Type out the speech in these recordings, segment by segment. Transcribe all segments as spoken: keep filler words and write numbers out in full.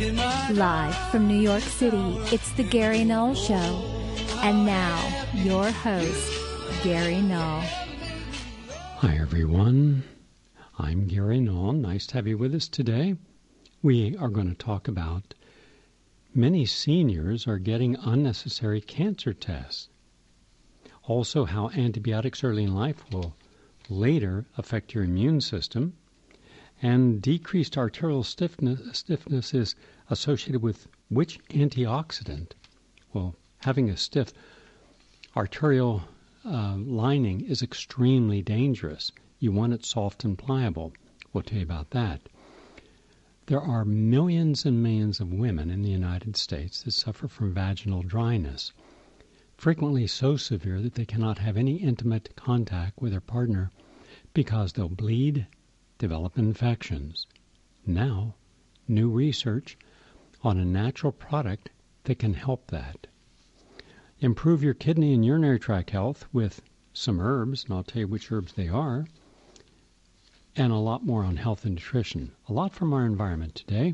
Live from New York City, it's the Gary Null Show. And now, your host, Gary Null. Hi, everyone. I'm Gary Null. Nice to have you with us today. We are going to talk about many seniors are getting unnecessary cancer tests. Also, how antibiotics early in life will later affect your immune system. And decreased arterial stiffness, stiffness is associated with which antioxidant? Well, having a stiff arterial uh, lining is extremely dangerous. You want it soft and pliable. We'll tell you about that. There are millions and millions of women in the United States that suffer from vaginal dryness, frequently so severe that they cannot have any intimate contact with their partner because they'll bleed, develop infections. Now, new research on a natural product that can help that. Improve your kidney and urinary tract health with some herbs, and I'll tell you which herbs they are, and a lot more on health and nutrition. A lot from our environment today.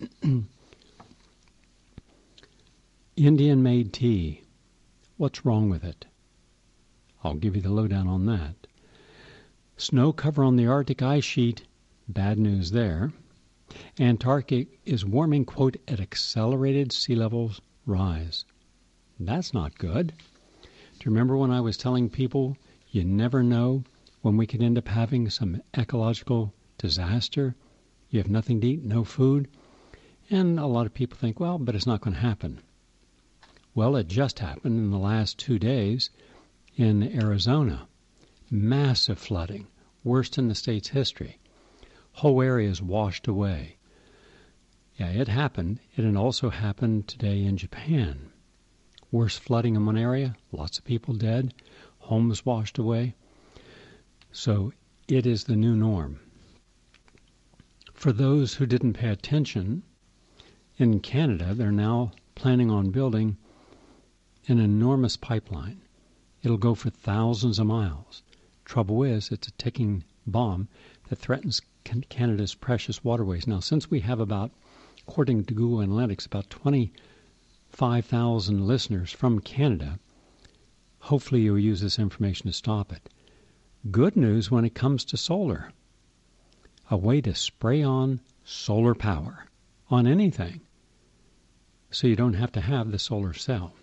Indian-made tea. What's wrong with it? I'll give you the lowdown on that. Snow cover on the Arctic ice sheet. Bad news there. Antarctica is warming, quote, at accelerated sea levels rise. That's not good. Do you remember when I was telling people you never know when we could end up having some ecological disaster? You have nothing to eat, no food. And a lot of people think, well, but it's not going to happen. Well, it just happened in the last two days in Arizona. Massive flooding, worst in the state's history. Whole areas washed away. Yeah, it happened. It had also happened today in Japan. Worst flooding in one area, lots of people dead, homes washed away. So it is the new norm. For those who didn't pay attention, in Canada, they're now planning on building an enormous pipeline. It'll go for thousands of miles. Trouble is, it's a ticking bomb that threatens Canada's precious waterways. Now, since we have about, according to Google Analytics, about twenty-five thousand listeners from Canada, hopefully you'll use this information to stop it. Good news when it comes to solar. A way to spray on solar power on anything so you don't have to have the solar cell.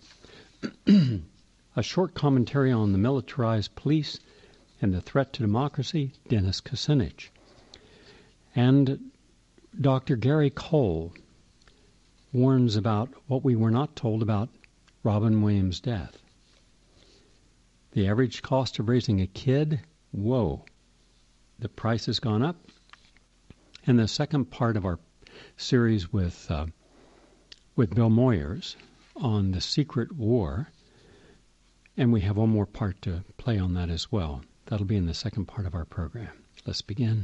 A short commentary on the militarized police and the threat to democracy, Dennis Kucinich. And Doctor Gary Cole warns about what we were not told about Robin Williams' death. The average cost of raising a kid, whoa, the price has gone up. And the second part of our series with uh, with Bill Moyers on the Secret War, and we have one more part to play on that as well. That'll be in the second part of our program. Let's begin.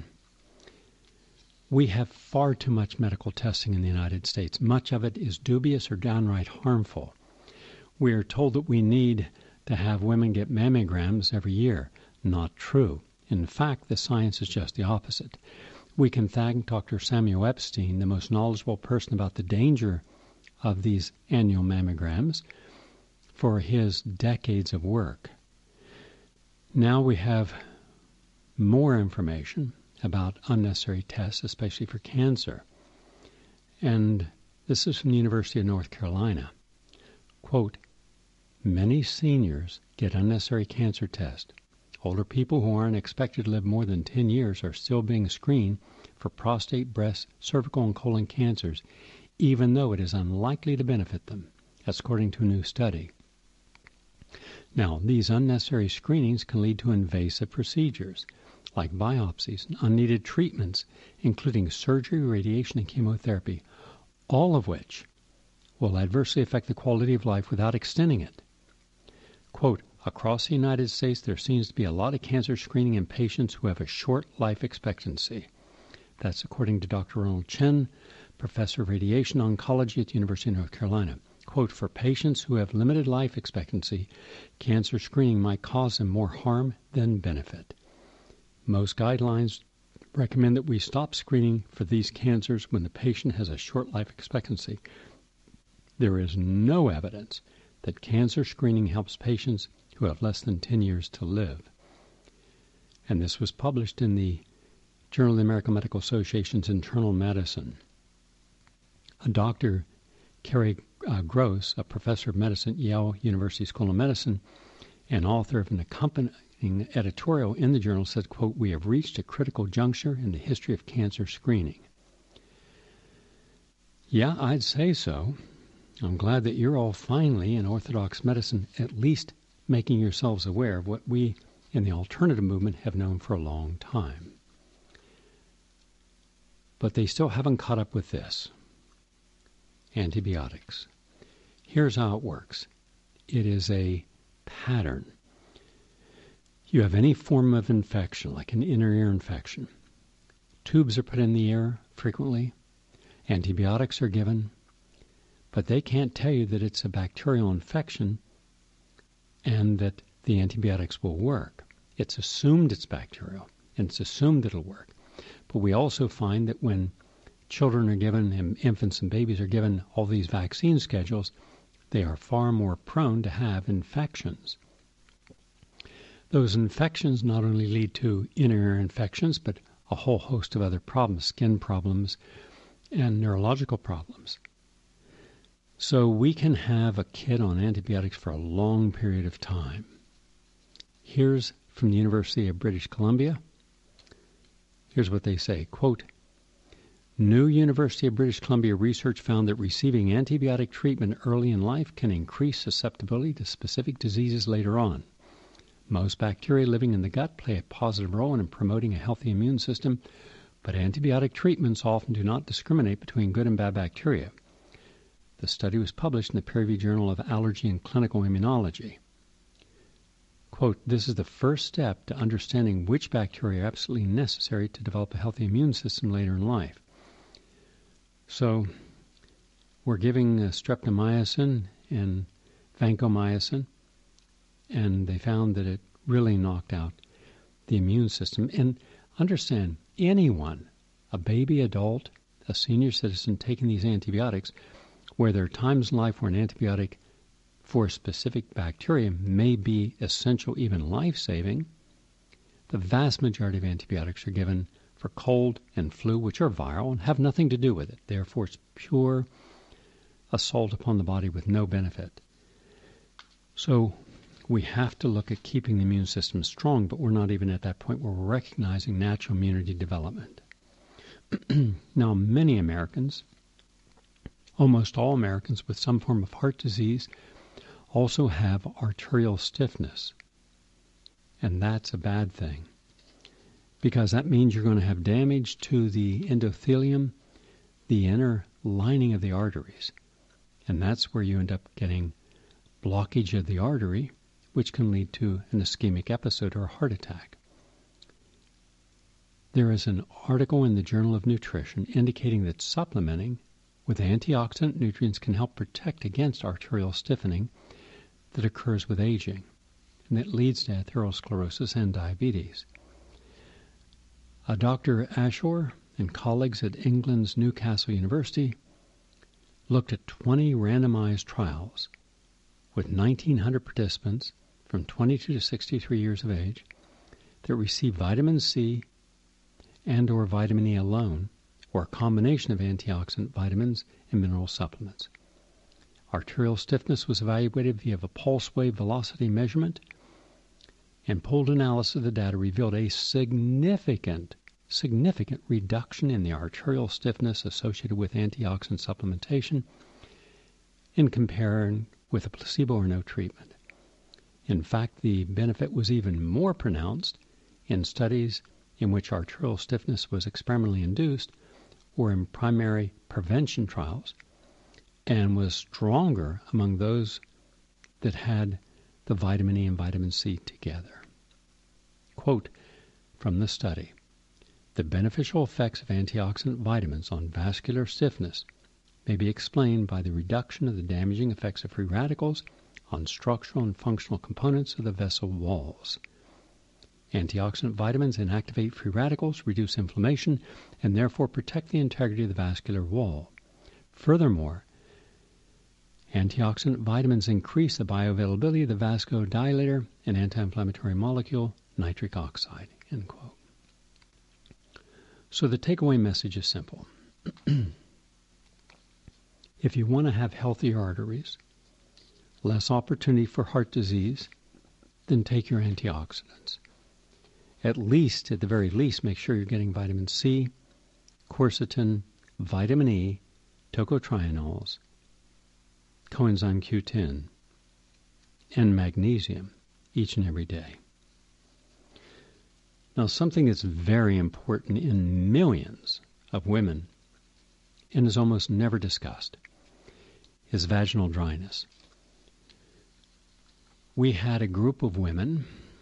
We have far too much medical testing in the United States. Much of it is dubious or downright harmful. We are told that we need to have women get mammograms every year. Not true. In fact, the science is just the opposite. We can thank Doctor Samuel Epstein, the most knowledgeable person about the danger of these annual mammograms, for his decades of work. Now we have more information about unnecessary tests, especially for cancer. And this is from the University of North Carolina. Quote, many seniors get unnecessary cancer tests. Older people who aren't expected to live more than ten years are still being screened for prostate, breast, cervical, and colon cancers, even though it is unlikely to benefit them. That's according to a new study. Now, these unnecessary screenings can lead to invasive procedures, like biopsies and unneeded treatments, including surgery, radiation, and chemotherapy, all of which will adversely affect the quality of life without extending it. Quote, across the United States, there seems to be a lot of cancer screening in patients who have a short life expectancy. That's according to Doctor Ronald Chen, professor of radiation oncology at the University of North Carolina. Quote, for patients who have limited life expectancy, cancer screening might cause them more harm than benefit. Most guidelines recommend that we stop screening for these cancers when the patient has a short life expectancy. There is no evidence that cancer screening helps patients who have less than ten years to live. And this was published in the Journal of the American Medical Association's Internal Medicine. A Doctor Carrie uh, Gross, a professor of medicine at Yale University School of Medicine and author of an accompanying editorial in the journal, said, quote, "We have reached a critical juncture in the history of cancer screening." Yeah, I'd say so. I'm glad that you're all finally in Orthodox medicine at least making yourselves aware of what we in the alternative movement have known for a long time. But they still haven't caught up with this. Antibiotics. Here's how it works. It is a pattern. You have any form of infection, like an inner ear infection. Tubes are put in the ear frequently. Antibiotics are given. But they can't tell you that it's a bacterial infection and that the antibiotics will work. It's assumed it's bacterial, and it's assumed it'll work. But we also find that when children are given, and infants and babies are given all these vaccine schedules, they are far more prone to have infections. Those infections not only lead to inner ear infections, but a whole host of other problems, skin problems, and neurological problems. So we can have a kid on antibiotics for a long period of time. Here's from the University of British Columbia. Here's what they say, quote, "New University of British Columbia research found that receiving antibiotic treatment early in life can increase susceptibility to specific diseases later on. Most bacteria living in the gut play a positive role in promoting a healthy immune system, but antibiotic treatments often do not discriminate between good and bad bacteria." The study was published in the peer-reviewed Journal of Allergy and Clinical Immunology. Quote, "This is the first step to understanding which bacteria are absolutely necessary to develop a healthy immune system later in life." So we're giving uh, streptomycin and vancomycin, and they found that it really knocked out the immune system. And understand, anyone, a baby, adult, a senior citizen taking these antibiotics, where there are times in life where an antibiotic for a specific bacteria may be essential, even life-saving, the vast majority of antibiotics are given for cold and flu, which are viral and have nothing to do with it. Therefore, it's pure assault upon the body with no benefit. So we have to look at keeping the immune system strong, but we're not even at that point where we're recognizing natural immunity development. Now, many Americans, almost all Americans with some form of heart disease, also have arterial stiffness. And that's a bad thing, because that means you're going to have damage to the endothelium, the inner lining of the arteries. And that's where you end up getting blockage of the artery, which can lead to an ischemic episode or a heart attack. There is an article in the Journal of Nutrition indicating that supplementing with antioxidant nutrients can help protect against arterial stiffening that occurs with aging, and that leads to atherosclerosis and diabetes. Uh, Doctor Ashore and colleagues at England's Newcastle University looked at twenty randomized trials with nineteen hundred participants from twenty-two to sixty-three years of age that received vitamin C and or vitamin E alone, or a combination of antioxidant vitamins and mineral supplements. Arterial stiffness was evaluated via a pulse wave velocity measurement, and pooled analysis of the data revealed a significant, significant reduction in the arterial stiffness associated with antioxidant supplementation in comparing with a placebo or no treatment. In fact, the benefit was even more pronounced in studies in which arterial stiffness was experimentally induced or in primary prevention trials, and was stronger among those that had the vitamin E and vitamin C together. Quote from the study, "The beneficial effects of antioxidant vitamins on vascular stiffness may be explained by the reduction of the damaging effects of free radicals on structural and functional components of the vessel walls." Antioxidant vitamins inactivate free radicals, reduce inflammation, and therefore protect the integrity of the vascular wall. Furthermore, antioxidant vitamins increase the bioavailability of the vasodilator and anti-inflammatory molecule, nitric oxide. End quote. So the takeaway message is simple. If you want to have healthy arteries, less opportunity for heart disease, then take your antioxidants. At least, at the very least, make sure you're getting vitamin C, quercetin, vitamin E, tocotrienols, coenzyme Q ten, and magnesium each and every day. Now, something that's very important in millions of women and is almost never discussed is vaginal dryness. We had a group of women.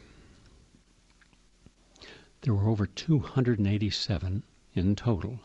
There were over two hundred eighty-seven in total.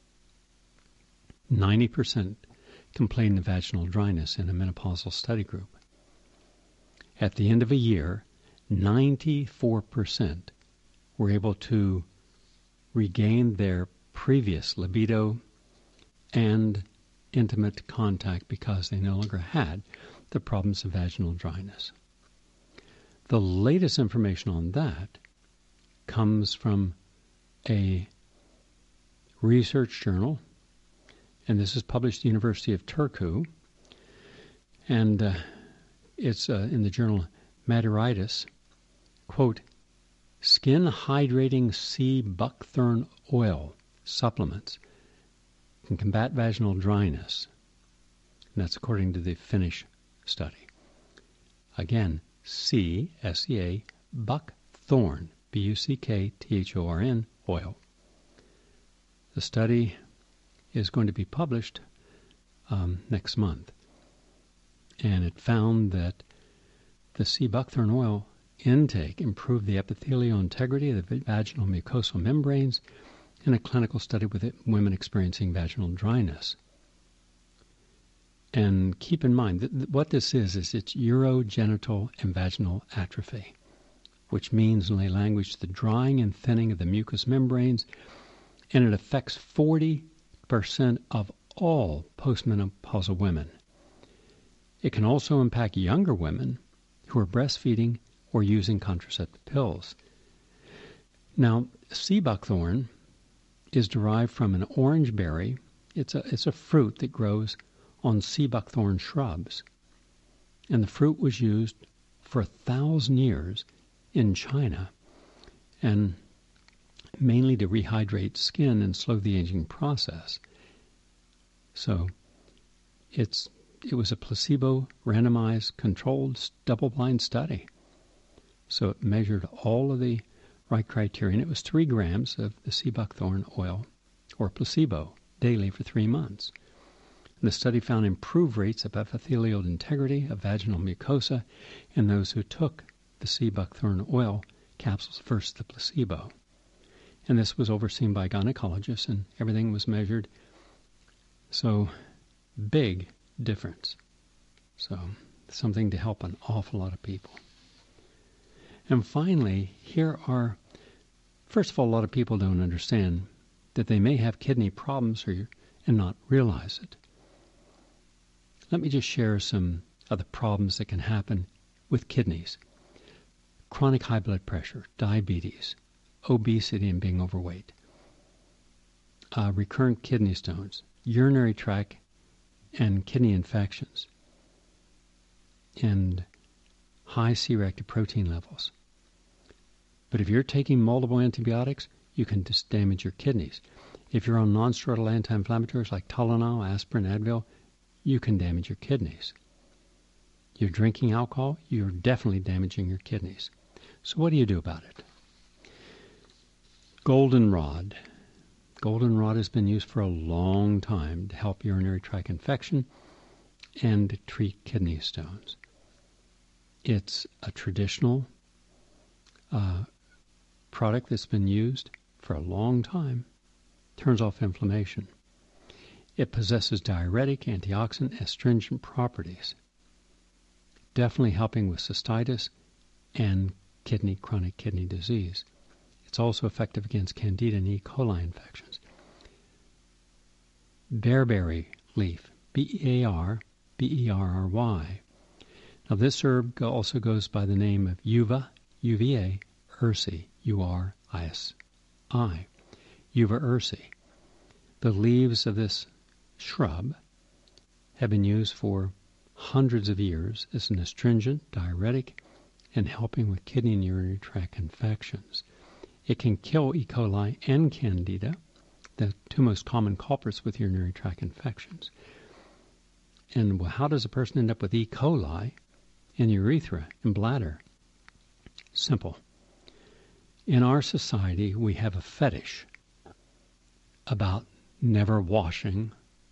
ninety percent complained of vaginal dryness in a menopausal study group. At the end of a year, ninety-four percent were able to regain their previous libido and intimate contact because they no longer had the problems of vaginal dryness. The latest information on that comes from a research journal, and this is published at the University of Turku, and uh, it's uh, in the journal Maturitis. Quote, skin hydrating sea buckthorn oil supplements can combat vaginal dryness. And that's according to the Finnish study. Again, C, S E A, buckthorn, B U C K T H O R N, oil. The study is going to be published um, next month. And it found that the sea buckthorn oil intake improved the epithelial integrity of the vaginal mucosal membranes in a clinical study with women experiencing vaginal dryness. And keep in mind that what this is, is it's urogenital and vaginal atrophy, which means in lay language the drying and thinning of the mucous membranes, and it affects forty percent of all postmenopausal women. It can also impact younger women who are breastfeeding or using contraceptive pills. Now, sea buckthorn is derived from an orange berry. It's a, it's a fruit that grows on sea buckthorn shrubs. And the fruit was used for a thousand years in China, and mainly to rehydrate skin and slow the aging process. So it's it was a placebo, randomized, controlled, double-blind study. So it measured all of the right criteria, and it was three grams of the sea buckthorn oil, or placebo, daily for three months. And the study found improved rates of epithelial integrity of vaginal mucosa in those who took the sea buckthorn oil capsules versus the placebo. And this was overseen by gynecologists, and everything was measured. So, big difference. So, something to help an awful lot of people. And finally, here are, first of all, a lot of people don't understand that they may have kidney problems or, and not realize it. Let me just share some of the problems that can happen with kidneys. Chronic high blood pressure, diabetes, obesity and being overweight, uh, recurrent kidney stones, urinary tract and kidney infections, and high C-reactive protein levels. But if you're taking multiple antibiotics, you can just damage your kidneys. If you're on non-steroidal anti-inflammatories like Tylenol, aspirin, Advil, you can damage your kidneys. You're drinking alcohol, you're definitely damaging your kidneys. So what do you do about it? Goldenrod. Goldenrod has been used for a long time to help urinary tract infection and to treat kidney stones. It's a traditional uh, product that's been used for a long time. Turns off inflammation. It possesses diuretic, antioxidant, astringent properties, definitely helping with cystitis and kidney, chronic kidney disease. It's also effective against Candida and E. coli infections. Bearberry leaf, B E A R B E R R Y. Now this herb also goes by the name of Uva, U V A, ursi, U R I S I, Uva ursi. The leaves of this shrub have been used for hundreds of years as an astringent, diuretic, and helping with kidney and urinary tract infections. It can kill E. coli and Candida, the two most common culprits with urinary tract infections. And how does a person end up with E. coli in urethra and bladder? Simple. In our society, we have a fetish about never washing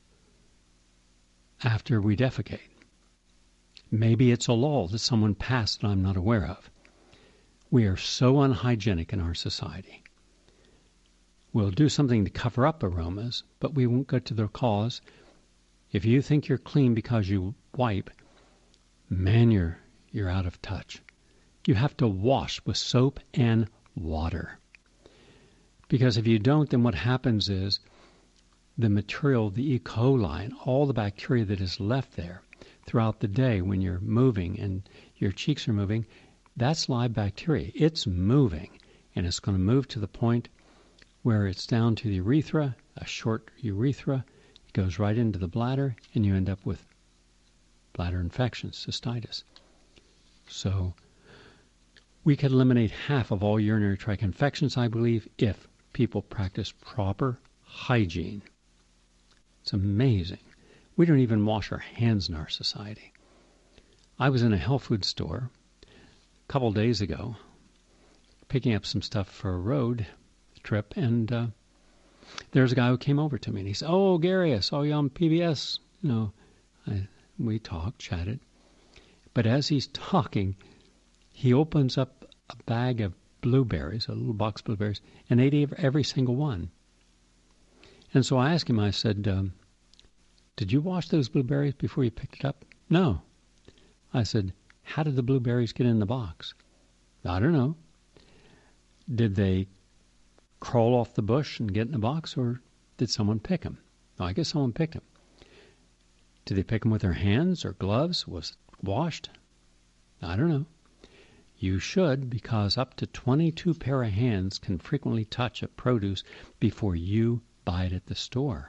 after we defecate. Maybe it's a law that someone passed that I'm not aware of. We are so unhygienic in our society. We'll do something to cover up aromas, but we won't go to the cause. If you think you're clean because you wipe, man, you're, you're out of touch. You have to wash with soap and water. Because if you don't, then what happens is the material, the E. coli, and all the bacteria that is left there throughout the day when you're moving and your cheeks are moving, that's live bacteria. It's moving, and it's going to move to the point where it's down to the urethra, a short urethra. It goes right into the bladder, and you end up with bladder infections, cystitis. So we could eliminate half of all urinary tract infections, I believe, if people practice proper hygiene. It's amazing. We don't even wash our hands in our society. I was in a health food store a couple days ago, picking up some stuff for a road trip, and uh, there's a guy who came over to me, and he said, "Oh, Gary, I saw you on P B S." You know, I, we talked, chatted. But as he's talking, he opens up a bag of blueberries, a little box of blueberries, and ate every single one. And so I asked him, I said, um, did you wash those blueberries before you picked it up? No. I said, how did the blueberries get in the box? I don't know. Did they crawl off the bush and get in the box, or did someone pick them? No, I guess someone picked them. Did they pick them with their hands or gloves? Was it washed? I don't know. You should, because up to twenty-two pair of hands can frequently touch a produce before you buy it at the store.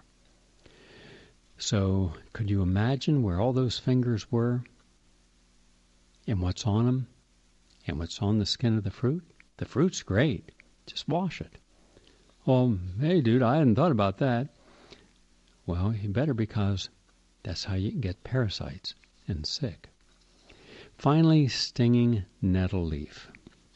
So could you imagine where all those fingers were and what's on them and what's on the skin of the fruit? The fruit's great. Just wash it. Oh, hey, dude, I hadn't thought about that. Well, you better, because that's how you can get parasites and sick. Finally, stinging nettle leaf.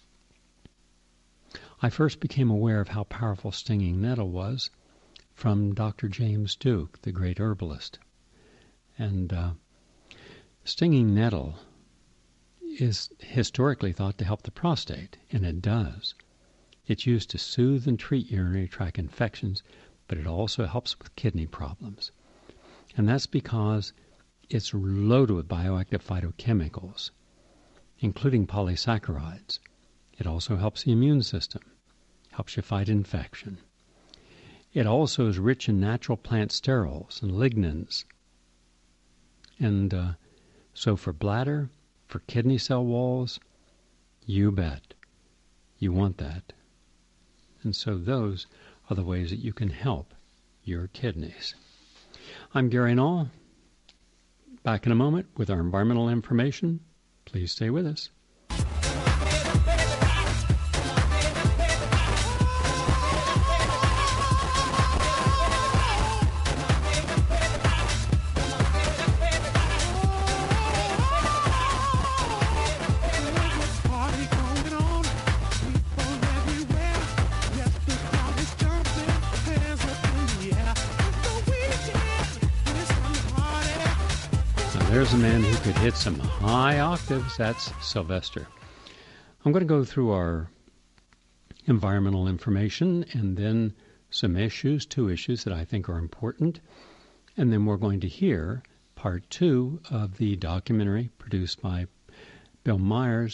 I first became aware of how powerful stinging nettle was from Doctor James Duke, the great herbalist. And uh, stinging nettle is historically thought to help the prostate, and it does. It's used to soothe and treat urinary tract infections, but it also helps with kidney problems. And that's because it's loaded with bioactive phytochemicals, including polysaccharides. It also helps the immune system, helps you fight infection. It also is rich in natural plant sterols and lignans. And uh, so for bladder, for kidney cell walls, you bet. You want that. And so those are the ways that you can help your kidneys. I'm Gary Null. Back in a moment with our environmental information. Please stay with us. There's a man who could hit some high octaves. That's Sylvester. I'm going to go through our environmental information and then some issues, two issues that I think are important. And then we're going to hear part two of the documentary produced by Bill Myers,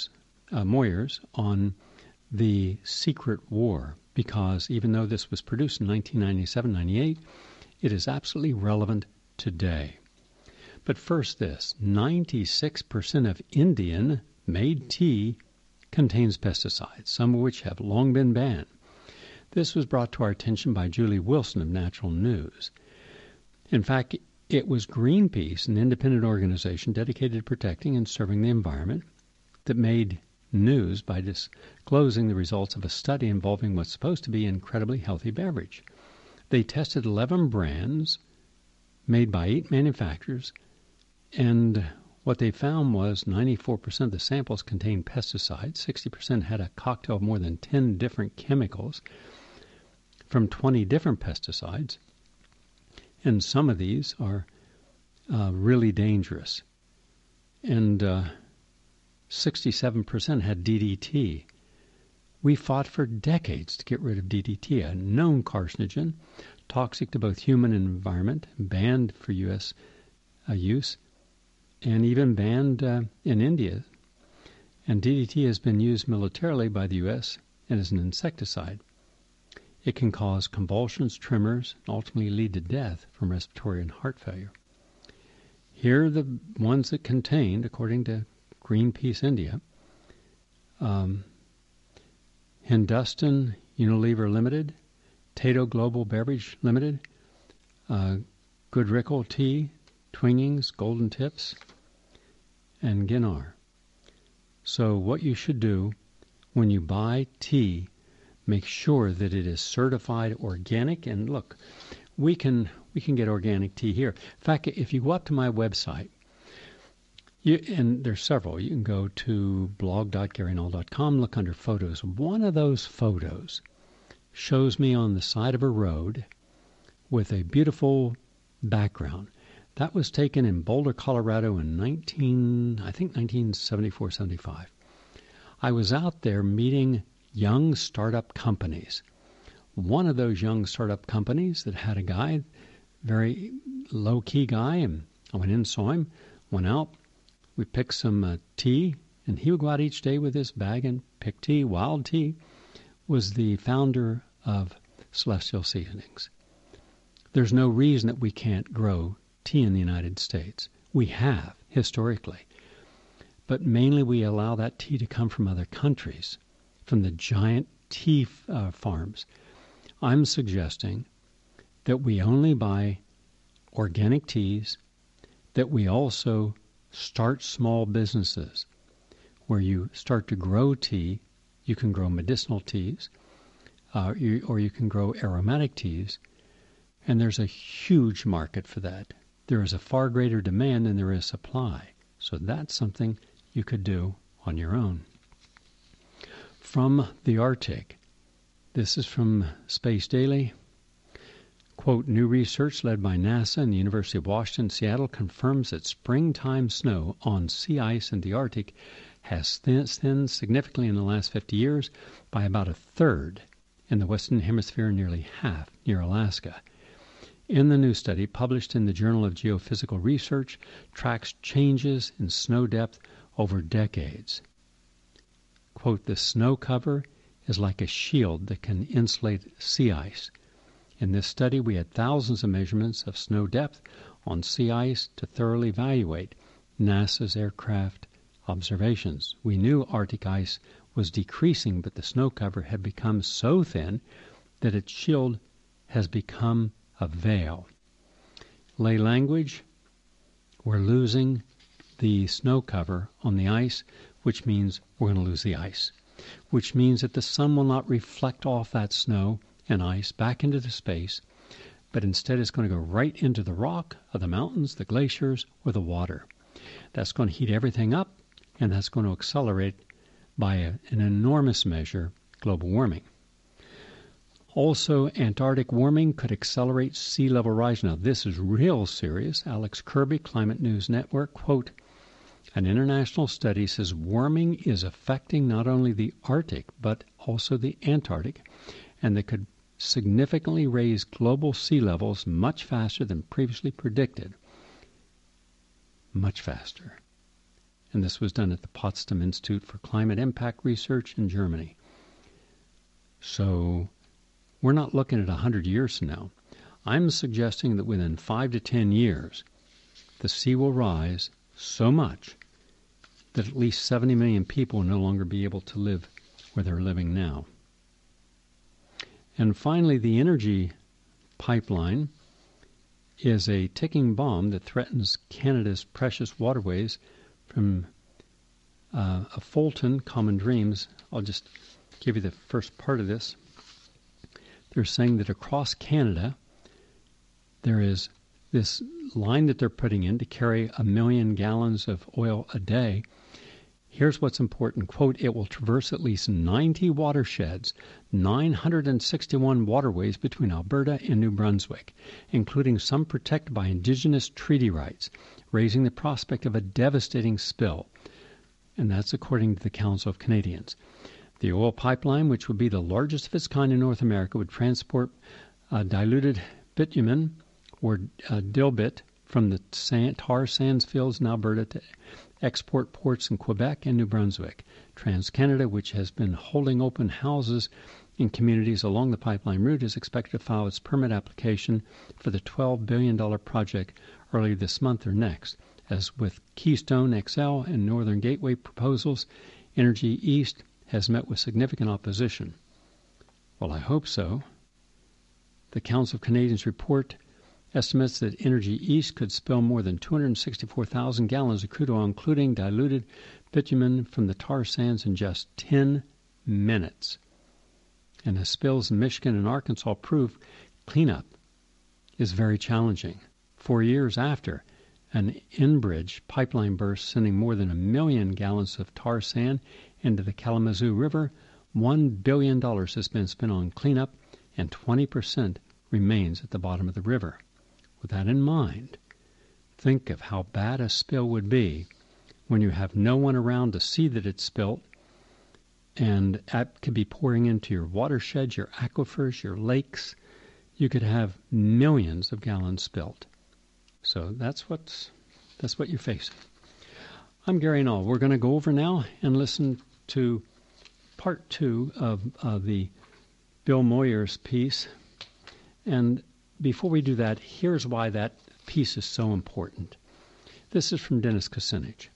uh, Moyers on the secret war, because even though this was produced in nineteen ninety-seven ninety-eight, it is absolutely relevant today. But first this, ninety-six percent of Indian-made tea contains pesticides, some of which have long been banned. This was brought to our attention by Julie Wilson of Natural News. In fact, it was Greenpeace, an independent organization dedicated to protecting and serving the environment, that made news by disclosing the results of a study involving what's supposed to be an incredibly healthy beverage. They tested eleven brands made by eight manufacturers, and what they found was ninety-four percent of the samples contained pesticides, sixty percent had a cocktail of more than ten different chemicals from twenty different pesticides, and some of these are uh, really dangerous. And uh, sixty-seven percent had D D T. We fought for decades to get rid of D D T, a known carcinogen, toxic to both human and environment, banned for U S uh, use, and even banned uh, in India. And D D T has been used militarily by the U S and is an insecticide. It can cause convulsions, tremors, and ultimately lead to death from respiratory and heart failure. Here are the ones that contained, according to Greenpeace India, um, Hindustan Unilever Limited, Tato Global Beverage Limited, uh, Goodrickle Tea, Twingings, Golden Tips, and Ginnar. So what you should do when you buy tea, make sure that it is certified organic. And look, we can we can get organic tea here. In fact, if you go up to my website, you, and there's several, you can go to blog dot gary null dot com, look under photos. One of those photos shows me on the side of a road with a beautiful background. That was taken in Boulder, Colorado in nineteen, I think nineteen seventy-four seventy-five. I was out there meeting young startup companies. One of those young startup companies that had a guy, very low-key guy, and I went in, saw him, went out, we picked some uh, tea, and he would go out each day with his bag and pick tea. Wild Tea was the founder of Celestial Seasonings. There's no reason that we can't grow tea in the United States. We have, historically. But mainly we allow that tea to come from other countries, from the giant tea uh, farms. I'm suggesting that we only buy organic teas, that we also start small businesses where you start to grow tea. You can grow medicinal teas, uh, you, or you can grow aromatic teas, and there's a huge market for that. There is a far greater demand than there is supply. So that's something you could do on your own. From the Arctic, this is from Space Daily. Quote, new research led by NASA and the University of Washington, Seattle confirms that springtime snow on sea ice in the Arctic has thinned significantly in the last fifty years by about a third in the Western Hemisphere and nearly half near Alaska. In the new study, published in the Journal of Geophysical Research, tracks changes in snow depth over decades. Quote, the snow cover is like a shield that can insulate sea ice. In this study, we had thousands of measurements of snow depth on sea ice to thoroughly evaluate NASA's aircraft observations. We knew Arctic ice was decreasing, but the snow cover had become so thin that its shield has become a veil. Lay language, we're losing the snow cover on the ice, which means we're going to lose the ice, which means that the sun will not reflect off that snow and ice back into the space, but instead it's going to go right into the rock of the mountains, the glaciers, or the water. That's going to heat everything up, and that's going to accelerate by a, an enormous measure global warming. Also, Antarctic warming could accelerate sea level rise. Now, this is real serious. Alex Kirby, Climate News Network, quote, an international study says warming is affecting not only the Arctic, but also the Antarctic, and that could significantly raise global sea levels much faster than previously predicted. Much faster. And this was done at the Potsdam Institute for Climate Impact Research in Germany. So we're not looking at one hundred years from now. I'm suggesting that within five to ten years, the sea will rise so much that at least seventy million people will no longer be able to live where they're living now. And finally, the energy pipeline is a ticking bomb that threatens Canada's precious waterways from uh, a Fulton, Common Dreams. I'll just give you the first part of this. They're saying that across Canada, there is this line that they're putting in to carry a million gallons of oil a day. Here's what's important. Quote, it will traverse at least ninety watersheds, nine hundred sixty-one waterways between Alberta and New Brunswick, including some protected by Indigenous treaty rights, raising the prospect of a devastating spill. And that's according to the Council of Canadians. The oil pipeline, which would be the largest of its kind in North America, would transport uh, diluted bitumen or uh, dilbit from the sand, tar sands fields in Alberta to export ports in Quebec and New Brunswick. TransCanada, which has been holding open houses in communities along the pipeline route, is expected to file its permit application for the twelve billion dollars project early this month or next. As with Keystone X L and Northern Gateway proposals, Energy East has met with significant opposition. Well, I hope so. The Council of Canadians report estimates that Energy East could spill more than two hundred sixty-four thousand gallons of crude oil, including diluted bitumen from the tar sands, in just ten minutes. And as spills in Michigan and Arkansas prove, cleanup is very challenging. Four years after an Enbridge pipeline burst sending more than a million gallons of tar sand into the Kalamazoo River, one billion dollars has been spent on cleanup, and twenty percent remains at the bottom of the river. With that in mind, think of how bad a spill would be when you have no one around to see that it's spilt, and that could be pouring into your watersheds, your aquifers, your lakes. You could have millions of gallons spilt. So that's what's that's what you're facing. I'm Gary Null. We're going to go over now and listen to part two of uh, the Bill Moyers piece. And before we do that, here's why that piece is so important. This is from Dennis Kucinich.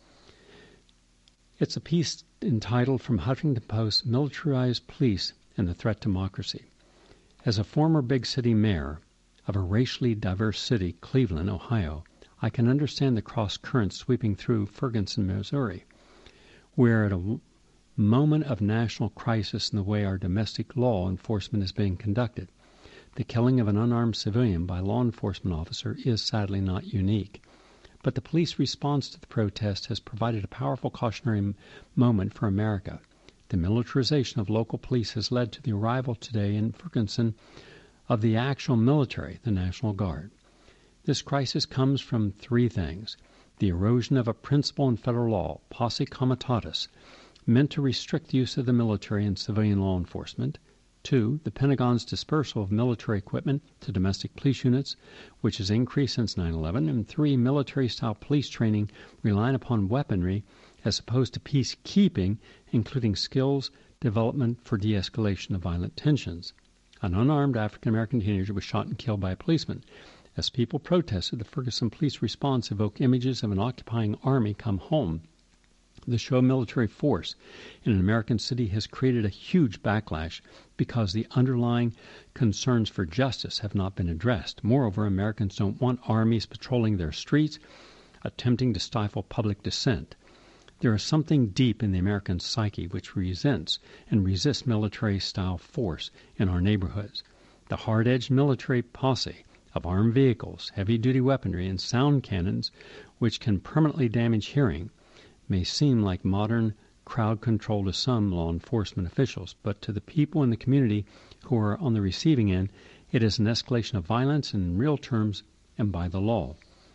It's a piece entitled From Huffington Post, Militarized Police and the Threat to Democracy. As a former big city mayor of a racially diverse city, Cleveland, Ohio, I can understand the cross currents sweeping through Ferguson, Missouri. We're at a moment of national crisis in the way our domestic law enforcement is being conducted. The killing of an unarmed civilian by a law enforcement officer is sadly not unique. But the police response to the protest has provided a powerful cautionary moment for America. The militarization of local police has led to the arrival today in Ferguson of the actual military, the National Guard. This crisis comes from three things: the erosion of a principle in federal law, posse comitatus, meant to restrict the use of the military in civilian law enforcement; two, the Pentagon's dispersal of military equipment to domestic police units, which has increased since nine eleven; and three, military-style police training relying upon weaponry as opposed to peacekeeping, including skills development for de-escalation of violent tensions. An unarmed African-American teenager was shot and killed by a policeman. As people protested, the Ferguson police response evoked images of an occupying army come home. The show of military force in an American city has created a huge backlash because the underlying concerns for justice have not been addressed. Moreover, Americans don't want armies patrolling their streets, attempting to stifle public dissent. There is something deep in the American psyche which resents and resists military-style force in our neighborhoods. The hard-edged military posse of armed vehicles, heavy-duty weaponry, and sound cannons, which can permanently damage hearing, may seem like modern crowd control to some law enforcement officials, but to the people in the community who are on the receiving end, it is an escalation of violence in real terms and by the law.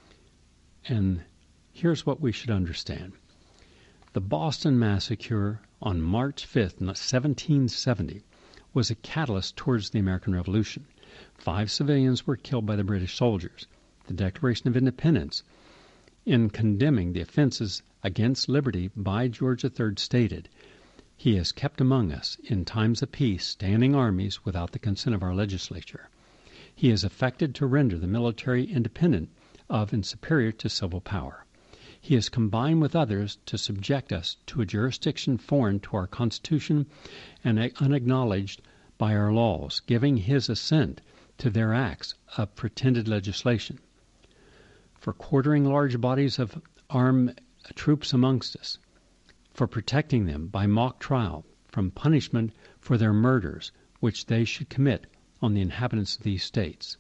And here's what we should understand. The Boston Massacre on March fifth, seventeen seventy, was a catalyst towards the American Revolution. Five civilians were killed by the British soldiers. The Declaration of Independence in condemning the offenses against liberty by George the Third, stated, "He has kept among us, in times of peace, standing armies without the consent of our legislature. He has effected to render the military independent of and superior to civil power. He has combined with others to subject us to a jurisdiction foreign to our Constitution and unacknowledged by our laws, giving his assent to their acts of pretended legislation. For quartering large bodies of armed troops amongst us, for protecting them by mock trial from punishment for their murders which they should commit on the inhabitants of these states."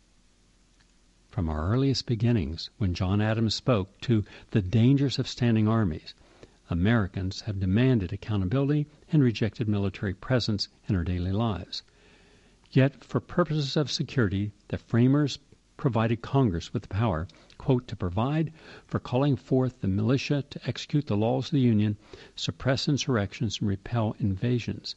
From our earliest beginnings, when John Adams spoke to the dangers of standing armies, Americans have demanded accountability and rejected military presence in our daily lives. Yet, for purposes of security, the framers provided Congress with the power, quote, "to provide for calling forth the militia to execute the laws of the Union, suppress insurrections, and repel invasions."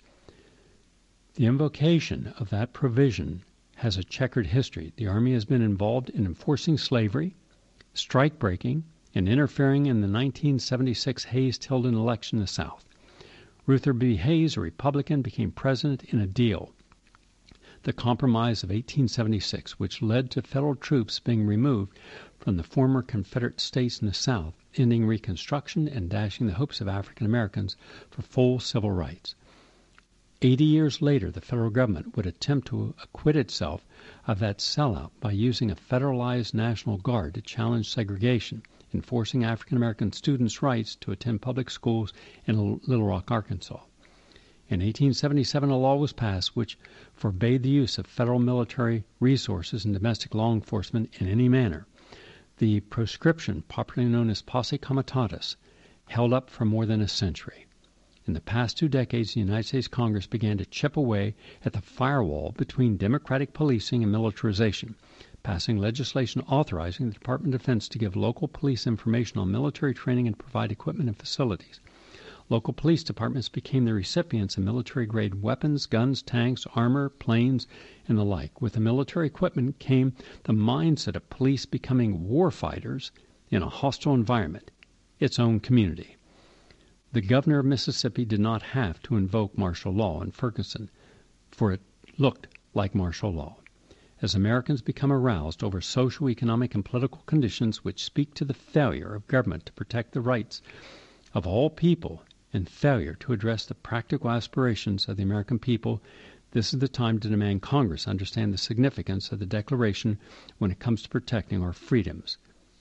The invocation of that provision has a checkered history. The Army has been involved in enforcing slavery, strike-breaking, and interfering in the nineteen seventy-six Hayes-Tilden election in the South. Ruther B. Hayes, a Republican, became president in a deal, the Compromise of eighteen seventy-six, which led to federal troops being removed from the former Confederate states in the South, ending Reconstruction and dashing the hopes of African Americans for full civil rights. Eighty years later, the federal government would attempt to acquit itself of that sellout by using a federalized National Guard to challenge segregation, enforcing African American students' rights to attend public schools in Little Rock, Arkansas. In eighteen seventy-seven, a law was passed which forbade the use of federal military resources in domestic law enforcement in any manner. The proscription, popularly known as posse comitatus, held up for more than a century. In the past two decades, the United States Congress began to chip away at the firewall between democratic policing and militarization, passing legislation authorizing the Department of Defense to give local police information on military training and provide equipment and facilities. Local police departments became the recipients of military-grade weapons, guns, tanks, armor, planes, and the like. With the military equipment came the mindset of police becoming war fighters in a hostile environment, its own community. The governor of Mississippi did not have to invoke martial law in Ferguson, for it looked like martial law. As Americans become aroused over social, economic, and political conditions which speak to the failure of government to protect the rights of all people and failure to address the practical aspirations of the American people, this is the time to demand Congress understand the significance of the Declaration when it comes to protecting our freedoms.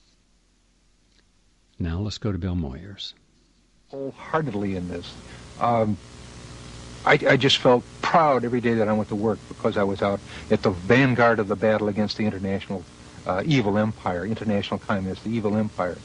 Now let's go to Bill Moyers. Wholeheartedly in this. Um, I, I just felt proud every day that I went to work because I was out at the vanguard of the battle against the international uh, evil empire, international communist, the evil empire.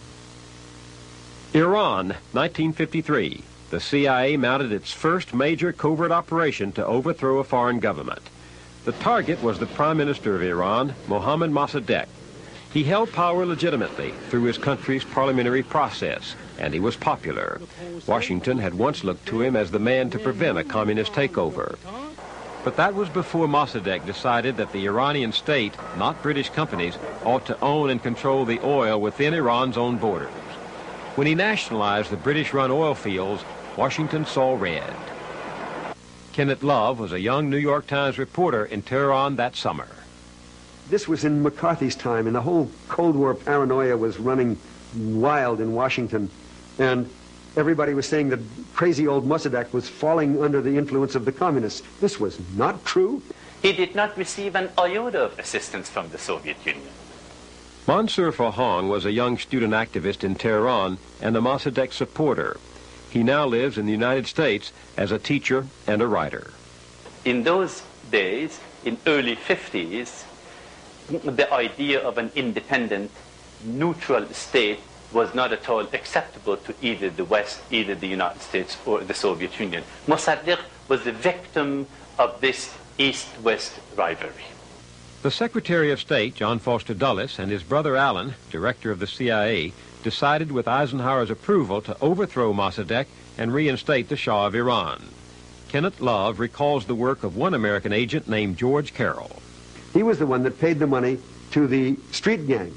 Iran, nineteen fifty-three. The C I A mounted its first major covert operation to overthrow a foreign government. The target was the Prime Minister of Iran, Mohammad Mossadegh. He held power legitimately through his country's parliamentary process, and he was popular. Washington had once looked to him as the man to prevent a communist takeover. But that was before Mossadegh decided that the Iranian state, not British companies, ought to own and control the oil within Iran's own borders. When he nationalized the British-run oil fields, Washington saw red. Kenneth Love was a young New York Times reporter in Tehran that summer. This was in McCarthy's time, and the whole Cold War paranoia was running wild in Washington. And everybody was saying that crazy old Mossadegh was falling under the influence of the communists. This was not true. He did not receive an iota of assistance from the Soviet Union. Mansour Fahang was a young student activist in Tehran and a Mossadegh supporter. He now lives in the United States as a teacher and a writer. In those days, in early fifties, the idea of an independent, neutral state was not at all acceptable to either the West, either the United States, or the Soviet Union. Mossadegh was the victim of this East-West rivalry. The Secretary of State, John Foster Dulles, and his brother Alan, director of the C I A, decided with Eisenhower's approval to overthrow Mossadegh and reinstate the Shah of Iran. Kenneth Love recalls the work of one American agent named George Carroll. He was the one that paid the money to the street gangs.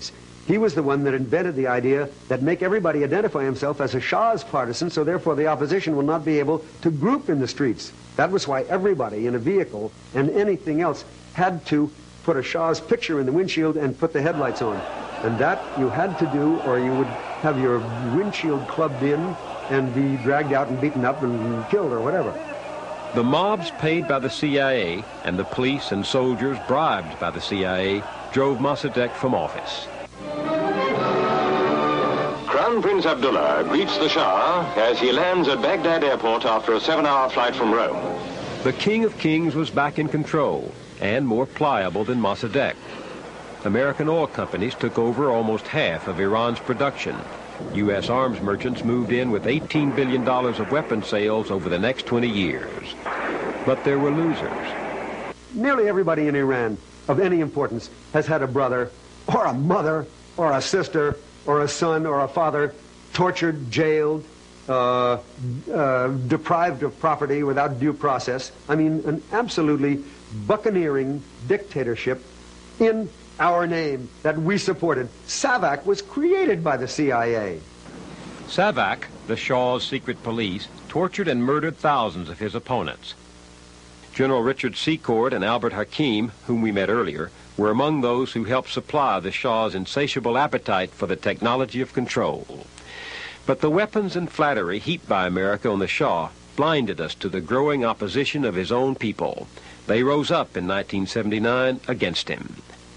He was the one that invented the idea that make everybody identify himself as a Shah's partisan, so therefore the opposition will not be able to group in the streets. That was why everybody in a vehicle and anything else had to put a Shah's picture in the windshield and put the headlights on. And that you had to do, or you would have your windshield clubbed in and be dragged out and beaten up and killed or whatever. The mobs paid by the C I A and the police and soldiers bribed by the C I A drove Mossadegh from office. Crown Prince Abdullah greets the Shah as he lands at Baghdad airport after a seven-hour flight from Rome. The King of Kings was back in control and more pliable than Mossadegh. American oil companies took over almost half of Iran's production. U S arms merchants moved in with eighteen billion dollars of weapon sales over the next twenty years. But there were losers. Nearly everybody in Iran of any importance has had a brother or a mother or a sister or a son or a father tortured, jailed, uh, uh, deprived of property without due process. I mean, an absolutely buccaneering dictatorship in our name that we supported. SAVAK was created by the C I A. SAVAK, the Shah's secret police, tortured and murdered thousands of his opponents. General Richard Secord and Albert Hakim, whom we met earlier, were among those who helped supply the Shah's insatiable appetite for the technology of control. But the weapons and flattery heaped by America on the Shah blinded us to the growing opposition of his own people. They rose up in nineteen seventy-nine against him.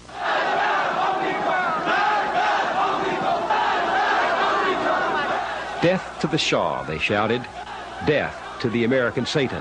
Death to the Shah, they shouted. Death to the American Satan.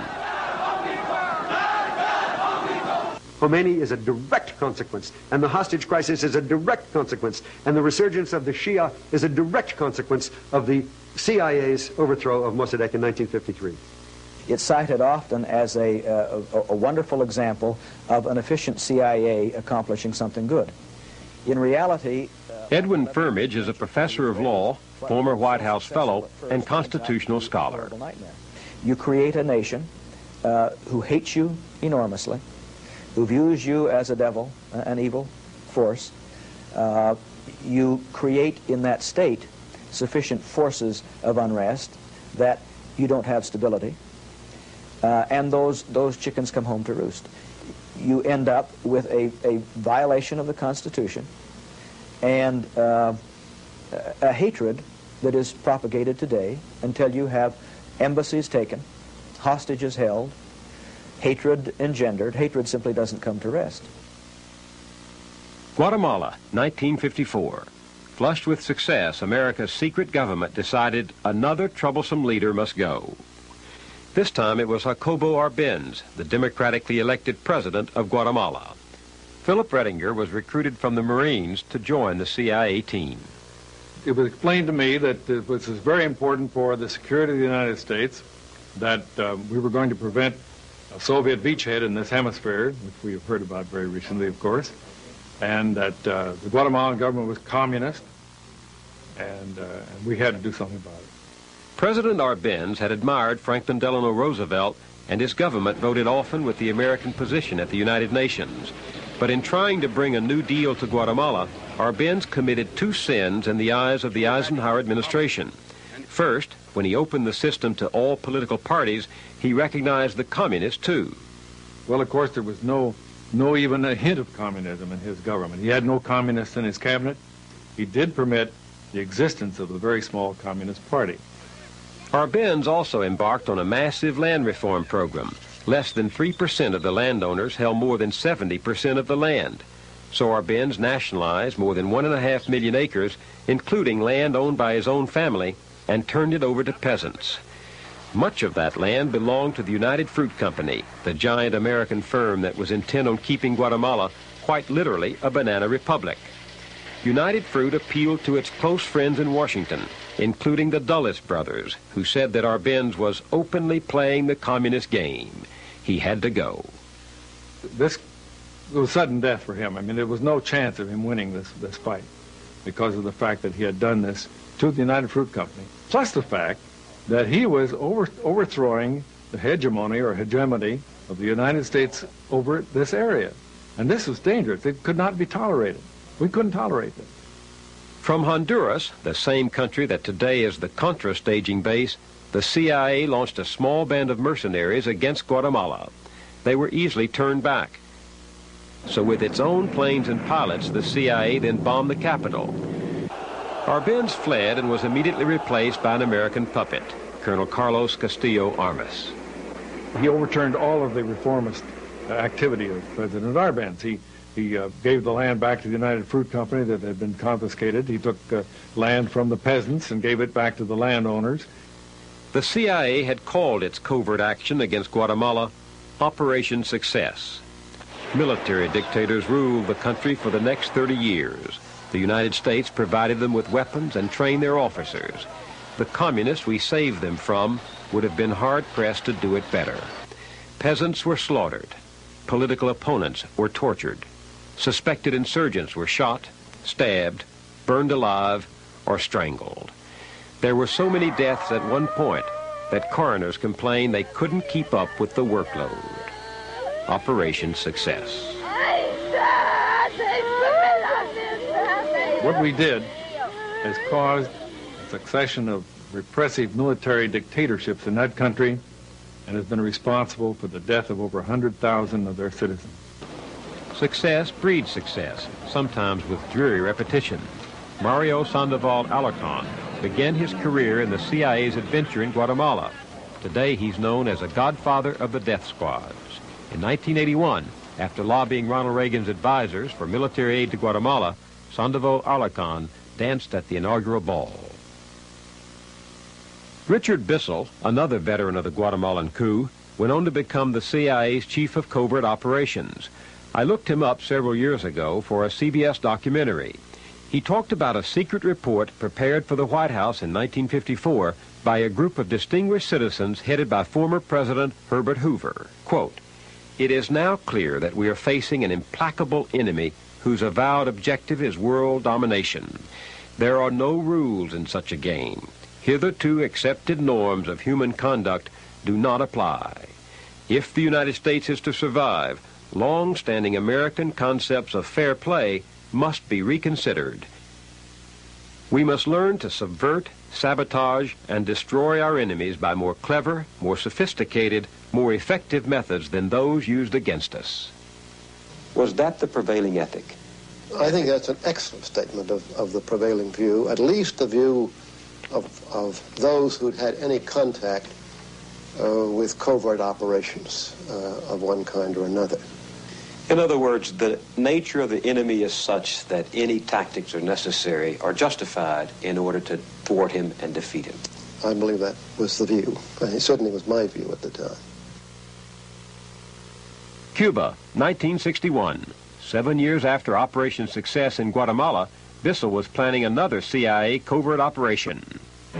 Khomeini is a direct consequence, and the hostage crisis is a direct consequence, and the resurgence of the Shia is a direct consequence of the C I A's overthrow of Mossadegh in nineteen fifty-three. It's cited often as a, uh, a, a wonderful example of an efficient C I A accomplishing something good. In reality... Uh, Edwin Firmage is a professor of law, former White House fellow, and constitutional scholar. You create a nation uh, who hates you enormously, who views you as a devil, an evil force. Uh, you create in that state sufficient forces of unrest that you don't have stability. Uh, and those, those chickens come home to roost. You end up with a, a violation of the Constitution and uh, a hatred that is propagated today until you have embassies taken, hostages held, hatred engendered. Hatred simply doesn't come to rest. Guatemala, nineteen fifty-four. Flushed with success, America's secret government decided another troublesome leader must go. This time it was Jacobo Arbenz, the democratically elected president of Guatemala. Philip Rettinger was recruited from the Marines to join the C I A team. It was explained to me that it was very important for the security of the United States that uh, we were going to prevent a Soviet beachhead in this hemisphere, which we have heard about very recently, of course, and that uh, the Guatemalan government was communist, and, uh, and we had to do something about it. President Arbenz had admired Franklin Delano Roosevelt, and his government voted often with the American position at the United Nations. But in trying to bring a new deal to Guatemala, Arbenz committed two sins in the eyes of the Eisenhower administration. First, when he opened the system to all political parties, he recognized the communists too. Well, of course, there was no, no even a hint of communism in his government. He had no communists in his cabinet. He did permit the existence of a very small communist party. Arbenz also embarked on a massive land reform program. Less than three percent of the landowners held more than seventy percent of the land. So Arbenz nationalized more than one and a half million acres, including land owned by his own family, and turned it over to peasants. Much of that land belonged to the United Fruit Company, the giant American firm that was intent on keeping Guatemala quite literally a banana republic. United Fruit appealed to its close friends in Washington, including the Dulles brothers, who said that Arbenz was openly playing the communist game. He had to go. This was sudden death for him. I mean, there was no chance of him winning this, this fight because of the fact that he had done this to the United Fruit Company, plus the fact that he was over, overthrowing the hegemony or hegemony of the United States over this area. And this was dangerous. It could not be tolerated. We couldn't tolerate this. From Honduras, the same country that today is the Contra staging base, the C I A launched a small band of mercenaries against Guatemala. They were easily turned back. So with its own planes and pilots, the C I A then bombed the capital. Arbenz fled and was immediately replaced by an American puppet, Colonel Carlos Castillo Armas. He overturned all of the reformist uh, activity of President Arbenz. He, he uh, gave the land back to the United Fruit Company that had been confiscated. He took uh, land from the peasants and gave it back to the landowners. The C I A had called its covert action against Guatemala Operation Success. Military dictators ruled the country for the next thirty years. The United States provided them with weapons and trained their officers. The communists we saved them from would have been hard-pressed to do it better. Peasants were slaughtered. Political opponents were tortured. Suspected insurgents were shot, stabbed, burned alive, or strangled. There were so many deaths at one point that coroners complained they couldn't keep up with the workload. Operation Success. What we did has caused a succession of repressive military dictatorships in that country and has been responsible for the death of over one hundred thousand of their citizens. Success breeds success, sometimes with dreary repetition. Mario Sandoval Alarcon began his career in the C I A's adventure in Guatemala. Today he's known as a godfather of the death squads. In nineteen eighty-one, after lobbying Ronald Reagan's advisors for military aid to Guatemala, Sandoval Alarcon danced at the inaugural ball. Richard Bissell, another veteran of the Guatemalan coup, went on to become the C I A's chief of covert operations. I looked him up several years ago for a C B S documentary. He talked about a secret report prepared for the White House in nineteen fifty-four by a group of distinguished citizens headed by former President Herbert Hoover. Quote, "It is now clear that we are facing an implacable enemy whose avowed objective is world domination. There are no rules in such a game. Hitherto accepted norms of human conduct do not apply. If the United States is to survive, long-standing American concepts of fair play must be reconsidered. We must learn to subvert, sabotage, and destroy our enemies by more clever, more sophisticated, more effective methods than those used against us." Was that the prevailing ethic? I think that's an excellent statement of, of the prevailing view, at least the view of, of those who'd had any contact uh, with covert operations uh, of one kind or another. In other words, the nature of the enemy is such that any tactics are necessary or justified in order to thwart him and defeat him. I believe that was the view. It certainly was my view at the time. Cuba, nineteen sixty-one. Seven years after Operation Success in Guatemala, Bissell was planning another C I A covert operation. The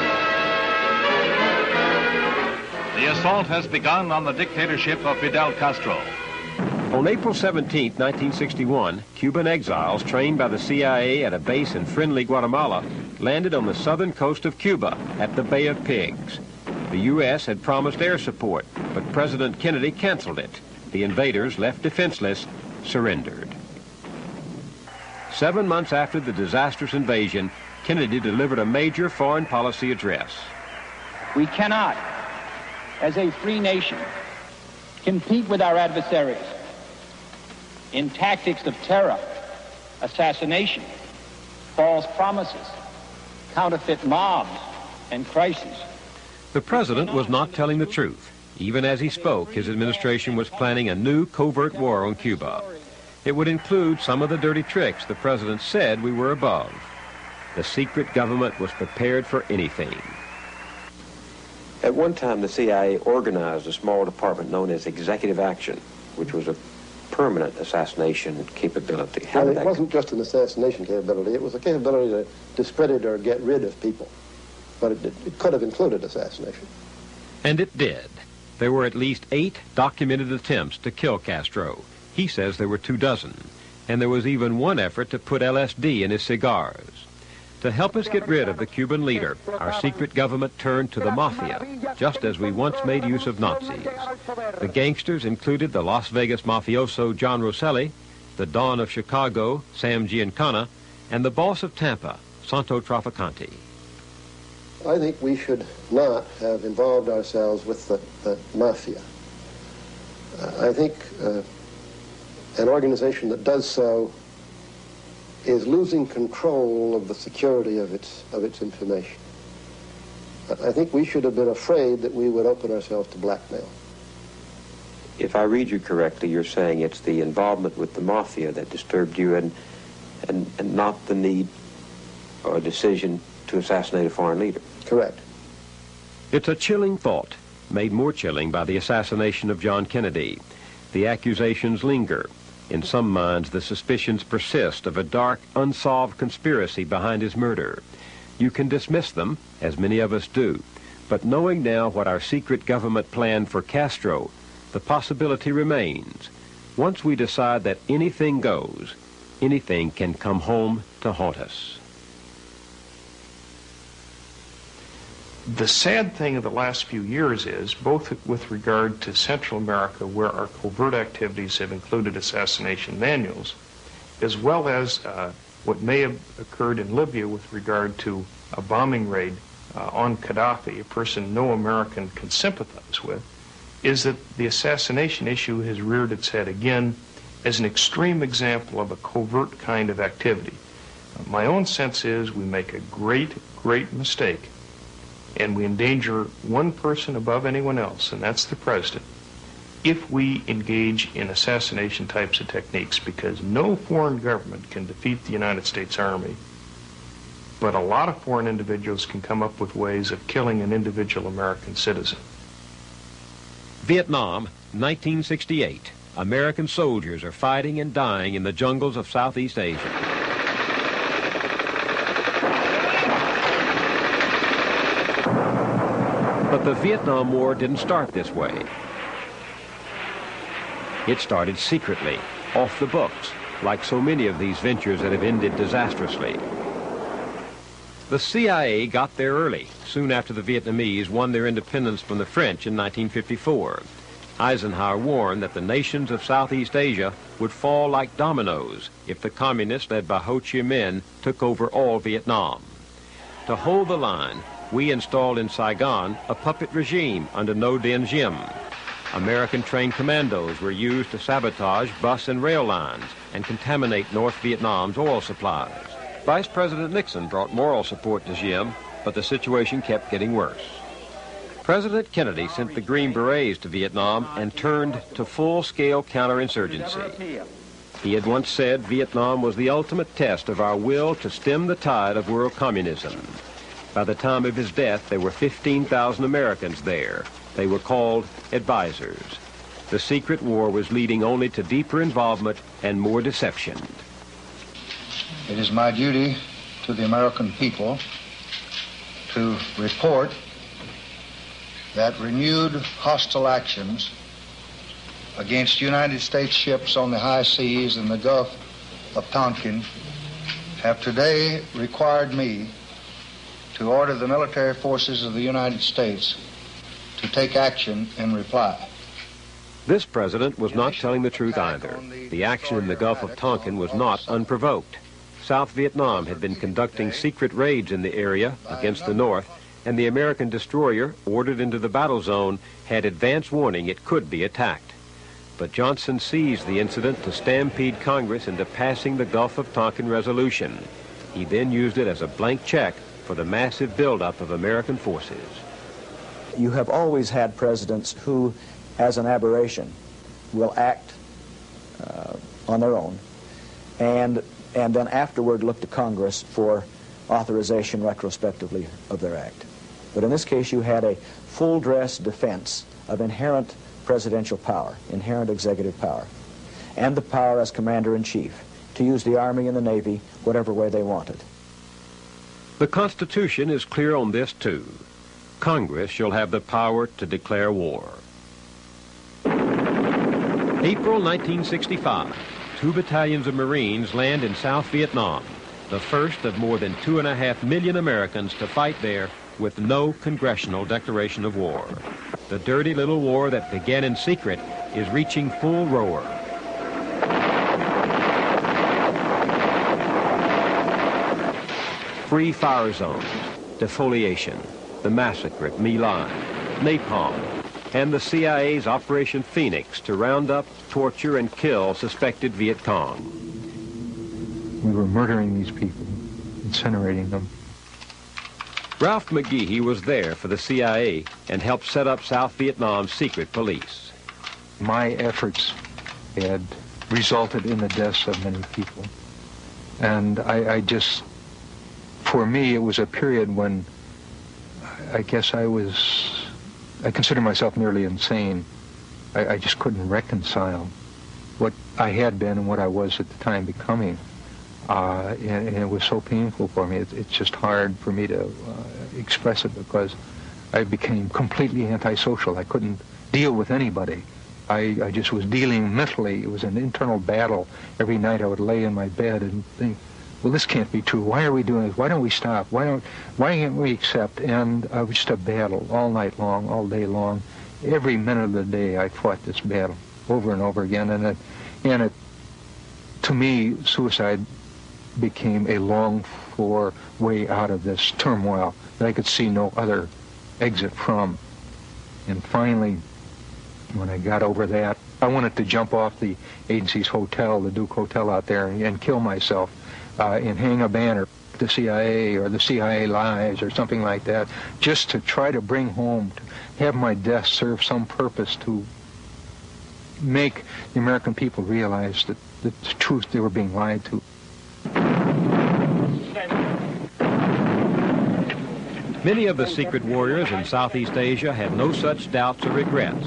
assault has begun on the dictatorship of Fidel Castro. On April seventeenth, nineteen sixty-one, Cuban exiles trained by the C I A at a base in friendly Guatemala landed on the southern coast of Cuba at the Bay of Pigs. The U S had promised air support, but President Kennedy canceled it. The invaders, left defenseless, surrendered. Seven months after the disastrous invasion, Kennedy delivered a major foreign policy address. We cannot, as a free nation, compete with our adversaries in tactics of terror, assassination, false promises, counterfeit mobs, and crises. The president was not telling the truth. Even as he spoke, his administration was planning a new covert war on Cuba. It would include some of the dirty tricks the president said we were above. The secret government was prepared for anything. At one time, the C I A organized a small department known as Executive Action, which was a permanent assassination capability. How well, did it that wasn't just an assassination capability. It was a capability to discredit or get rid of people. But it, it could have included assassination. And it did. There were at least eight documented attempts to kill Castro. He says there were two dozen. And there was even one effort to put L S D in his cigars. To help us get rid of the Cuban leader, our secret government turned to the mafia, just as we once made use of Nazis. The gangsters included the Las Vegas mafioso John Rosselli, the Don of Chicago, Sam Giancana, and the boss of Tampa, Santo Trafficante. I think we should not have involved ourselves with the, the mafia. Uh, I think uh, an organization that does so is losing control of the security of its, of its information. I think we should have been afraid that we would open ourselves to blackmail. If I read you correctly, you're saying it's the involvement with the mafia that disturbed you and, and, and not the need or decision to assassinate a foreign leader. Correct. It's a chilling thought, made more chilling by the assassination of John Kennedy. The accusations linger. In some minds, the suspicions persist of a dark, unsolved conspiracy behind his murder. You can dismiss them, as many of us do, but knowing now what our secret government planned for Castro, the possibility remains. Once we decide that anything goes, anything can come home to haunt us. The sad thing of the last few years is, both with regard to Central America, where our covert activities have included assassination manuals, as well as uh, what may have occurred in Libya with regard to a bombing raid uh, on Gaddafi, a person no American can sympathize with, is that the assassination issue has reared its head again as an extreme example of a covert kind of activity. Uh, my own sense is we make a great, great mistake, and we endanger one person above anyone else, and that's the president, if we engage in assassination types of techniques, because no foreign government can defeat the United States Army, but a lot of foreign individuals can come up with ways of killing an individual American citizen. Vietnam, nineteen sixty-eight. American soldiers are fighting and dying in the jungles of Southeast Asia. But the Vietnam War didn't start this way. It started secretly, off the books, like so many of these ventures that have ended disastrously. The C I A got there early, soon after the Vietnamese won their independence from the French in nineteen fifty-four. Eisenhower warned that the nations of Southeast Asia would fall like dominoes if the communists led by Ho Chi Minh took over all Vietnam. To hold the line, we installed in Saigon a puppet regime under Ngo Dinh Diem. American-trained commandos were used to sabotage bus and rail lines and contaminate North Vietnam's oil supplies. Vice President Nixon brought moral support to Diem, but the situation kept getting worse. President Kennedy sent the Green Berets to Vietnam and turned to full-scale counterinsurgency. He had once said Vietnam was the ultimate test of our will to stem the tide of world communism. By the time of his death, there were fifteen thousand Americans there. They were called advisors. The secret war was leading only to deeper involvement and more deception. It is my duty to the American people to report that renewed hostile actions against United States ships on the high seas in the Gulf of Tonkin have today required me to order the military forces of the United States to take action in reply. This president was not telling the truth either. The action in the Gulf of Tonkin was not unprovoked. South Vietnam had been conducting secret raids in the area against the North, and the American destroyer, ordered into the battle zone, had advance warning it could be attacked. But Johnson seized the incident to stampede Congress into passing the Gulf of Tonkin resolution. He then used it as a blank check for the massive buildup of American forces. You have always had presidents who, as an aberration, will act uh, on their own, and, and then afterward look to Congress for authorization retrospectively of their act. But in this case, you had a full-dress defense of inherent presidential power, inherent executive power, and the power as commander-in-chief to use the Army and the Navy whatever way they wanted. The Constitution is clear on this, too. Congress shall have the power to declare war. April nineteen sixty-five, two battalions of Marines land in South Vietnam, the first of more than two and a half million Americans to fight there with no congressional declaration of war. The dirty little war that began in secret is reaching full roar. free fire zones, defoliation, the massacre at My Lai, napalm, and the C I A's Operation Phoenix to round up, torture, and kill suspected Viet Cong. We were murdering these people, incinerating them. Ralph McGehee was there for the C I A and helped set up South Vietnam's secret police. My efforts had resulted in the deaths of many people. And I, I just, for me, it was a period when I guess I was, I consider myself nearly insane. I, I just couldn't reconcile what I had been and what I was at the time becoming. Uh, and, and it was so painful for me. It, it's just hard for me to uh, express it because I became completely antisocial. I couldn't deal with anybody. I, I just was dealing mentally. It was an internal battle. Every night I would lay in my bed and think, well, this can't be true. Why are we doing this? Why don't we stop? Why don't, why can't we accept? And uh, it was just a battle all night long, all day long. Every minute of the day I fought this battle over and over again. And it, and it, to me, suicide became a longed-for way out of this turmoil that I could see no other exit from. And finally, when I got over that, I wanted to jump off the agency's hotel, the Duke Hotel out there, and, and kill myself uh, and hang a banner, the C I A or the C I A lies or something like that, just to try to bring home, to have my death serve some purpose to make the American people realize that the truth they were being lied to. Many of the secret warriors in Southeast Asia had no such doubts or regrets.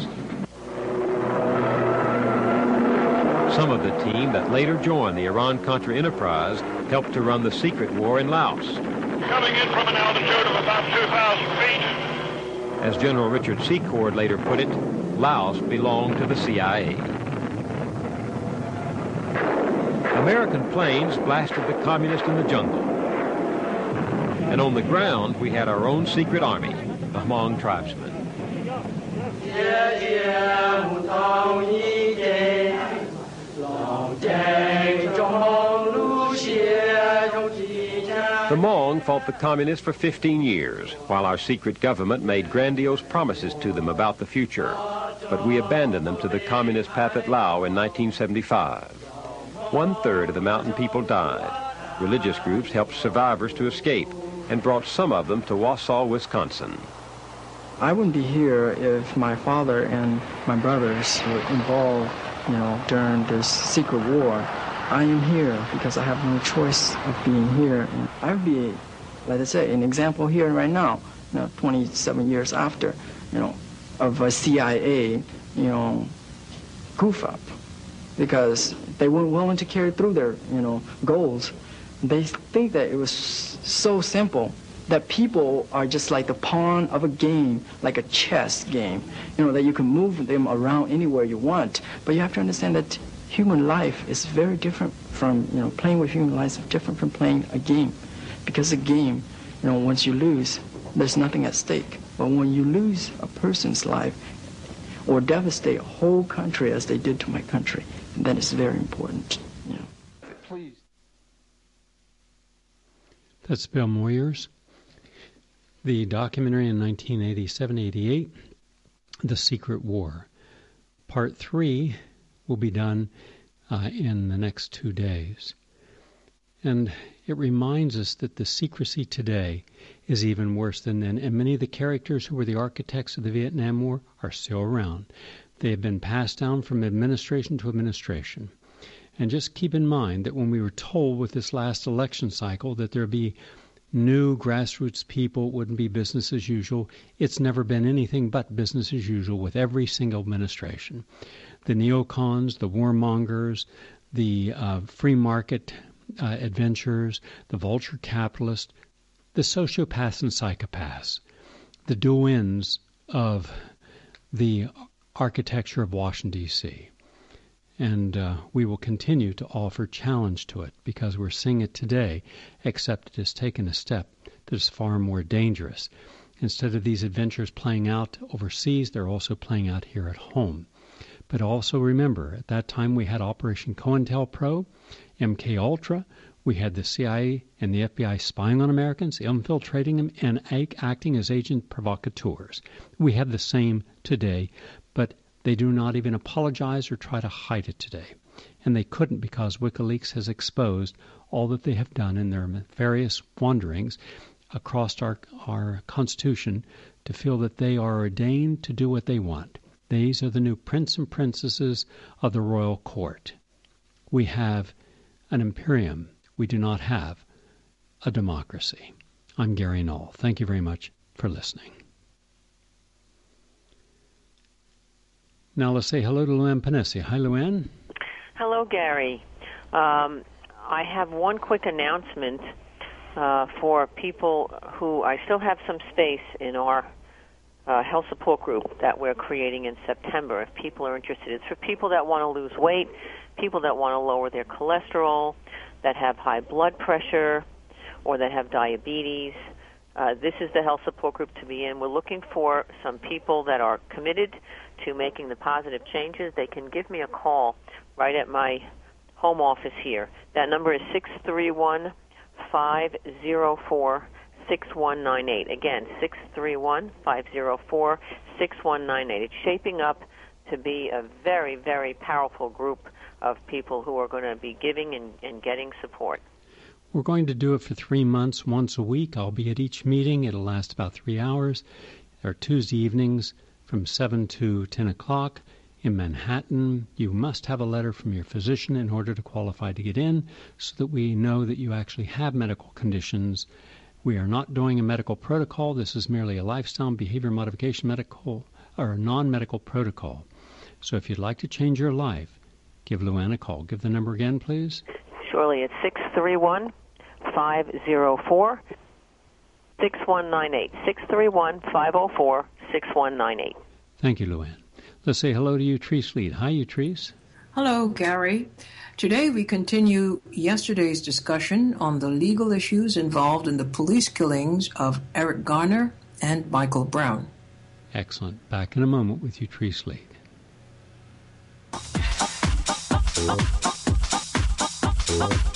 Some of the team that later joined the Iran-Contra enterprise helped to run the secret war in Laos. Coming in from an altitude of about two thousand feet. As General Richard Secord later put it, Laos belonged to the C I A. American planes blasted the communists in the jungle. And on the ground, we had our own secret army, the Hmong tribesmen. The Hmong fought the communists for fifteen years, while our secret government made grandiose promises to them about the future. But we abandoned them to the communist Pathet Lao in nineteen seventy-five. One-third of the mountain people died. Religious groups helped survivors to escape and brought some of them to Wausau, Wisconsin. I wouldn't be here if my father and my brothers were involved, you know, during this secret war. I am here because I have no choice of being here. And I would be, like I say, an example here right now, you know, twenty-seven years after, you know, of a C I A, you know, goof up, because they weren't willing to carry through their, you know, goals. They think that it was so simple that people are just like the pawn of a game, like a chess game, you know, that you can move them around anywhere you want. But you have to understand that human life is very different from, you know, playing with human life is different from playing a game. Because a game, you know, once you lose, there's nothing at stake. But when you lose a person's life or devastate a whole country as they did to my country, then it's very important, you know. Please. That's Bill Moyers. The documentary in nineteen eighty-seven eighty-eight, The Secret War. Part three will be done uh, in the next two days. And it reminds us that the secrecy today is even worse than then, and many of the characters who were the architects of the Vietnam War are still around. They have been passed down from administration to administration. And just keep in mind that when we were told with this last election cycle that there would be new grassroots people, it wouldn't be business as usual, it's never been anything but business as usual with every single administration. The neocons, the warmongers, the uh, free market uh, adventurers, the vulture capitalists, the sociopaths and psychopaths, the doins of the architecture of Washington, D C And uh, we will continue to offer challenge to it because we're seeing it today, except it has taken a step that is far more dangerous. Instead of these adventures playing out overseas, they're also playing out here at home. But also remember, at that time we had Operation COINTELPRO, M K Ultra, We had the C I A and the F B I spying on Americans, infiltrating them, and acting as agent provocateurs. We have the same today, but they do not even apologize or try to hide it today. And they couldn't, because WikiLeaks has exposed all that they have done in their various wanderings across our, our Constitution to feel that they are ordained to do what they want. These are the new prince and princesses of the royal court. We have an imperium. We do not have a democracy. I'm Gary Null. Thank you very much for listening. Now let's say hello to Luann Panesi. Hi, Luann. Hello, Gary. Um, I have one quick announcement uh, for people who I still have some space in our uh, health support group that we're creating in September. If people are interested, it's for people that want to lose weight, people that want to lower their cholesterol, that have high blood pressure, or that have diabetes. Uh, this is the health support group to be in. We're looking for some people that are committed to making the positive changes. They can give me a call right at my home office here. That number is six three one, five zero four, six one nine eight. Again, six three one, five zero four, six one nine eight. It's shaping up to be a very, very powerful group of people who are going to be giving and, and getting support. We're going to do it for three months, once a week. I'll be at each meeting. It'll last about three hours. There are Tuesday evenings from seven to ten o'clock in Manhattan. You must have a letter from your physician in order to qualify to get in, so that we know that you actually have medical conditions. We are not doing a medical protocol. This is merely a lifestyle and behavior modification medical or non-medical protocol. So if you'd like to change your life, give Luann a call. Give the number again, please. Surely, it's six three one, five zero four, six one nine eight. six three one, five zero four, six one nine eight. Thank you, Luann. Let's say hello to Utrice Lead. Hi, Utrice. Hello, Gary. Today we continue yesterday's discussion on the legal issues involved in the police killings of Eric Garner and Michael Brown. Excellent. Back in a moment with Utrice Lead. Thank you.